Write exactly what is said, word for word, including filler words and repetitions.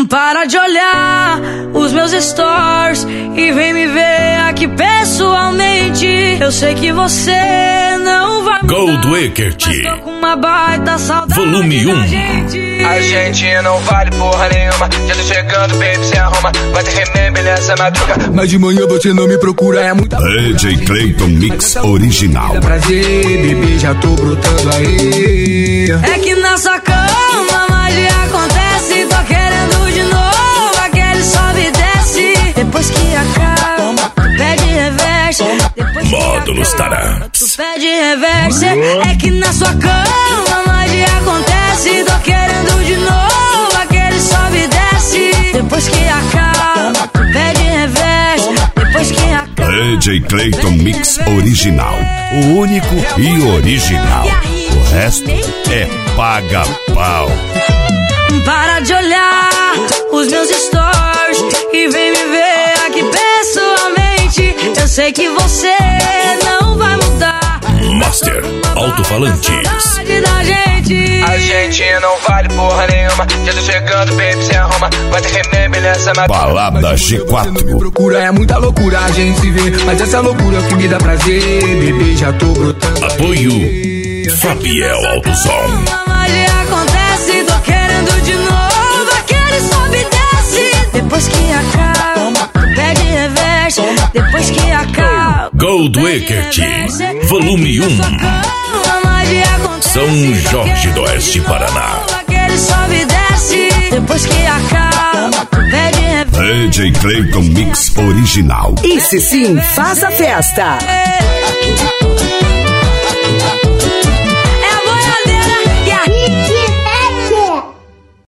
Para de olhar os meus stories e vem me ver aqui pessoalmente. Eu sei que você não vai mudar, Gold Wickert, com uma baita saudade volume um. gente. A gente não vale porra nenhuma. Já tô chegando, baby, se arruma. Vai ter remember nessa madruga. Mas de manhã você não me procura, é muita D J Clayton Mix original. prazer, bebê, já tô brotando aí. É que na sua cama magia acontece. Tô querendo de novo aquele sobe e desce. Depois que acaba, tu pede reverse. Depois que Módulos acaba, Tarantes. tu pede reverse. É que na sua cama magia acontece. Tô querendo de novo aquele sobe e desce. Depois que acaba, tu pede reverse. Depois que acaba, D J Clayton Mix original. O único e original. O resto é paga-pau. para de olhar os meus stories e vem me ver aqui pessoalmente. Eu sei que você não vai mudar. Master Alto-Falantes. Da gente. A gente não vale porra nenhuma. Já tô chegando, baby, se arruma. Vai ter remember nessa madruga. Balada G quatro. Procura, é muita loucura a gente se vê. Mas essa loucura é o que me dá prazer. Bebê, já tô brotando. Apoio Fabiel Autosom. A magia acontece, tô querendo de novo aquele sobe e desce. Depois que acaba, pede reverse. Depois que acaba, Gold Wickert, volume um. São Jorge do Oeste, Paraná. Aquele sobe e desce. Depois que acaba, pede reverse. D J Clayton Mix original. Esse sim, faz a festa. É.